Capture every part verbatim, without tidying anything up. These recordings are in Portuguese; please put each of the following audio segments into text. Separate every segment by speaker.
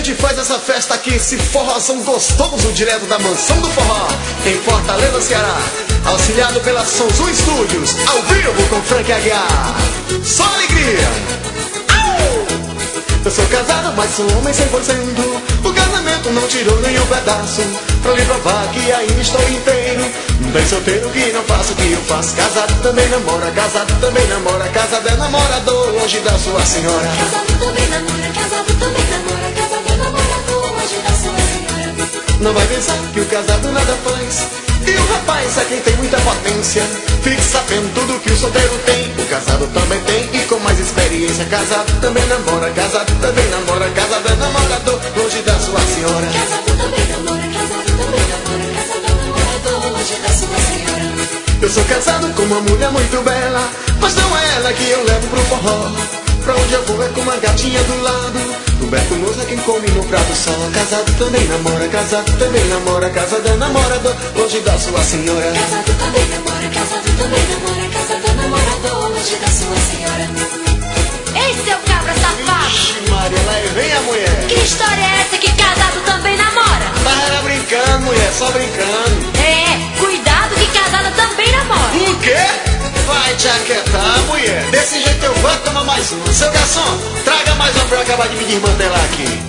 Speaker 1: gente faz essa festa aqui, esse forrozão gostoso, direto da mansão do forró, em Fortaleza, Ceará. Auxiliado pela Sonzum Studios, ao vivo com Frank Aguiar. Só alegria! Au! Eu sou casado, mas sou homem cem por cento. O casamento não tirou nenhum pedaço, pra lhe provar que ainda estou inteiro. Bem solteiro que não faço o que eu faço. Casado também namora, casado também namora. Casado é namorador, longe da sua senhora.
Speaker 2: Casado também namora, casado também namora. Casado é namorador, longe da sua senhora.
Speaker 1: Não vai pensar que o casado nada faz, e o rapaz é quem tem muita potência. Fique sabendo tudo que o solteiro tem, o casado também tem, e com mais experiência. Casado também namora, casado também namora. Casado é namorador, longe da sua senhora.
Speaker 2: Casado também namora, casado também namora. Casado é namorador, longe da sua senhora.
Speaker 1: Eu sou casado com uma mulher muito bela, mas não é ela que eu levo pro forró. Pra onde eu vou é com uma gatinha do lado. Tuberculoso é quem come no prato só. Casado também namora, casado também namora. Casado é namorador, longe da sua senhora.
Speaker 2: Casado também namora, casado também namora. Casado é namorador, longe da sua senhora. Ei, seu cabra safado!
Speaker 1: Ixi, Maria, lá vem a mulher.
Speaker 2: Que história é essa que casado também namora?
Speaker 1: Mas era brincando, mulher, só brincando.
Speaker 2: É, cuidado que casada também namora.
Speaker 1: O quê? Vai te aquietar, mulher. Desse jeito eu vou tomar mais uma. Seu garçom, traga mais uma pra eu acabar de me desmantelar aqui.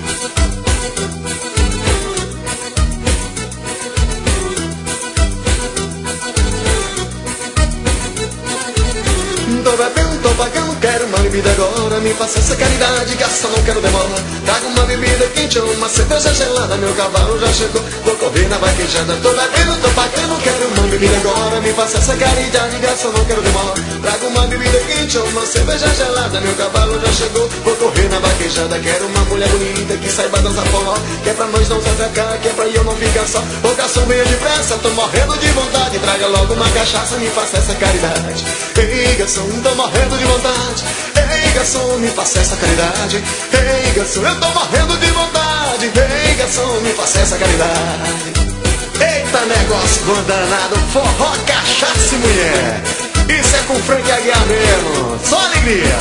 Speaker 1: Tô bebendo, tô pagando, quero uma bebida agora. Me faça essa caridade, garçom, não quero demora. Traga uma bebida quente ou uma cerveja gelada. Meu cavalo já chegou, vou correr na vaquejada. Tô bebendo, tô pagando, quero uma bebida agora. Me faça essa caridade, garçom, não quero demora. Traga uma bebida quente ou uma cerveja gelada. Meu cavalo já chegou, vou correr na vaquejada. Quero uma mulher bonita que saiba dançar forró, que é pra nós não se atracar, que é pra eu não ficar só. Ô garçom, venha depressa, tô morrendo de vontade. Traga logo uma cachaça, me faça essa caridade. Ei, garçom, tô morrendo de vontade. Ei, garçom, me faça essa caridade. Ei, garçom, eu tô morrendo de vontade. Ei, garçom, me faça essa caridade. Eita, negócio bom danado, forró, cachaça e mulher. Isso é com Frank Aguiar mesmo, só alegria.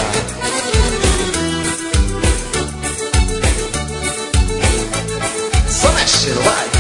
Speaker 1: Só mexendo, vai.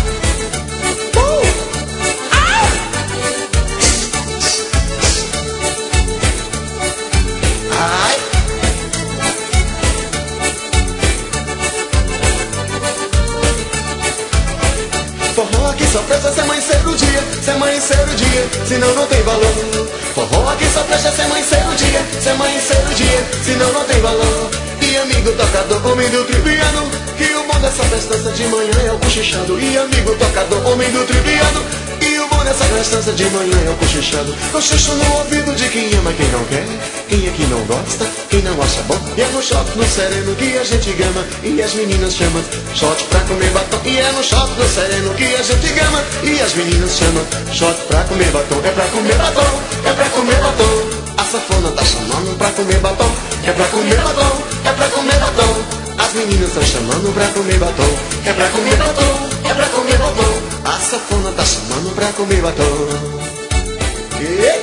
Speaker 1: Forró aqui só presta se amanhecer o dia, se amanhecer o dia, senão não tem valor. Forró aqui só presta se amanhecer o dia, se amanhecer o dia, senão não tem valor. E amigo tocador, homem do triviano, que o bom dessa festança de manhã é o cochichado. E amigo tocador, homem do triviano, e o bom dessa festança de manhã é o cochichado. Cochicho no ouvido de quem ama, quem não quer, quem é que não gosta, quem não acha bom. E é no shot no sereno que a gente gama, e as meninas chamam shot pra comer batom. E é no shot no sereno que a gente gama, e as meninas chamam shot pra comer batom. É pra comer batom, é pra comer batom. A sanfona tá chamando pra comer batom. É pra comer batom, é pra comer batom. As meninas estão chamando pra comer batom. É pra comer batom, é pra comer batom. A sanfona tá chamando pra comer batom. E